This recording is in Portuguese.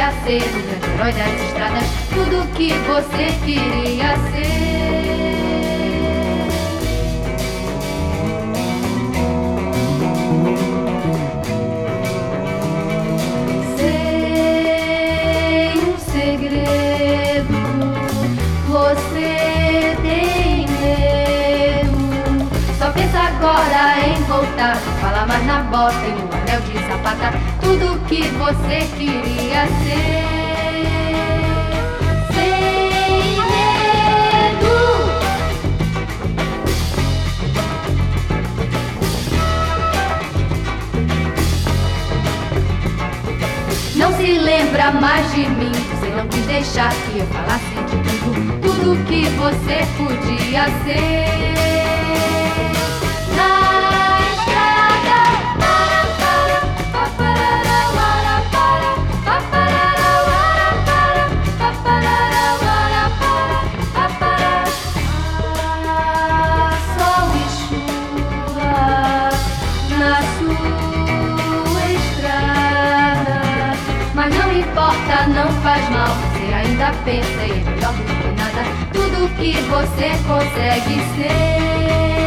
queria ser o grande herói das estradas, tudo que você queria ser. Sei um segredo, você tem medo. Só pensa agora em voltar, fala mais na bota e no anel de sapata, tudo que você queria ser. Sem medo. Não se lembra mais de mim, você não quis deixar que eu falasse de tudo, tudo que você podia ser. Na estrada, sol e chuva na sua estrada, mas não importa, não faz mal, você ainda pensa e é melhor do que nada, tudo que você consegue ser.